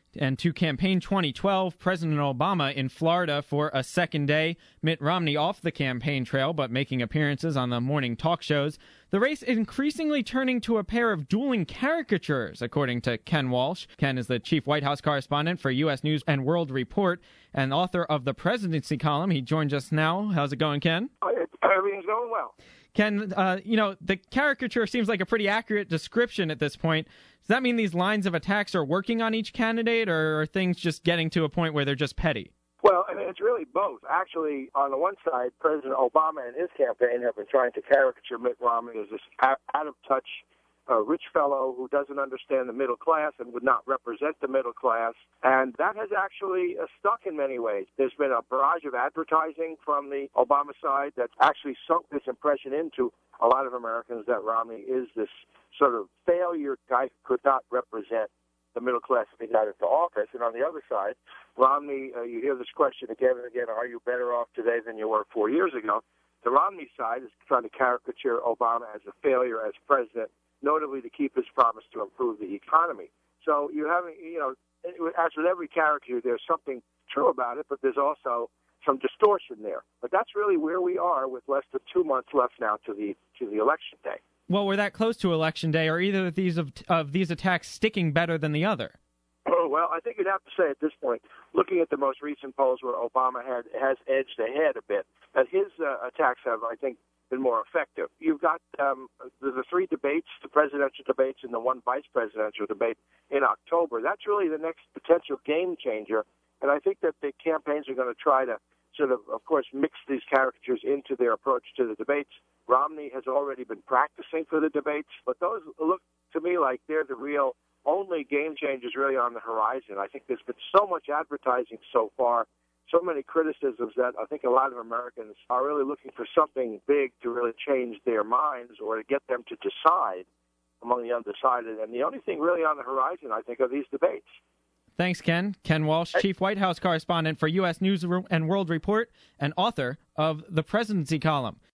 And to campaign 2012, President Obama in Florida for a second day. Mitt Romney off the campaign trail, but making appearances on the morning talk shows. The race is increasingly turning to a pair of dueling caricatures, according to Ken Walsh. Ken is the chief White House correspondent for U.S. News and World Report and author of the Presidency Column. He joins us now. How's it going, Ken? Everything's going well. Ken, the caricature seems like a pretty accurate description at this point. Does that mean these lines of attacks are working on each candidate, or are things just getting to a point where they're just petty? Well, I mean, it's really both. Actually, on the one side, President Obama and his campaign have been trying to caricature Mitt Romney as this out-of-touch rich fellow who doesn't understand the middle class and would not represent the middle class. And that has actually stuck in many ways. There's been a barrage of advertising from the Obama side that's actually sunk this impression into a lot of Americans that Romney is this sort of failure guy who could not represent the middle class if he got into office. And on the other side, Romney, you hear this question again and again, are you better off today than you were 4 years ago? The Romney side is trying to caricature Obama as a failure as president, notably to keep his promise to improve the economy. So you have, as with every caricature, there's something true about it, but there's also some distortion there. But that's really where we are with less than 2 months left now to the election day. Well, we're that close to Election Day. Are either of these attacks sticking better than the other? Oh, well, I think you'd have to say at this point, looking at the most recent polls where Obama has edged ahead a bit, that his attacks have, I think, been more effective. You've got the three debates, the presidential debates and the one vice presidential debate in October. That's really the next potential game changer. And I think that the campaigns are going to try to sort of course, mix these caricatures into their approach to the debates. Romney has already been practicing for the debates, but those look to me like they're the real only game changers really on the horizon. I think there's been so much advertising so far, so many criticisms that I think a lot of Americans are really looking for something big to really change their minds or to get them to decide among the undecided. And the only thing really on the horizon, I think, are these debates. Thanks, Ken. Ken Walsh, chief White House correspondent for U.S. News and World Report and author of the Presidency Column.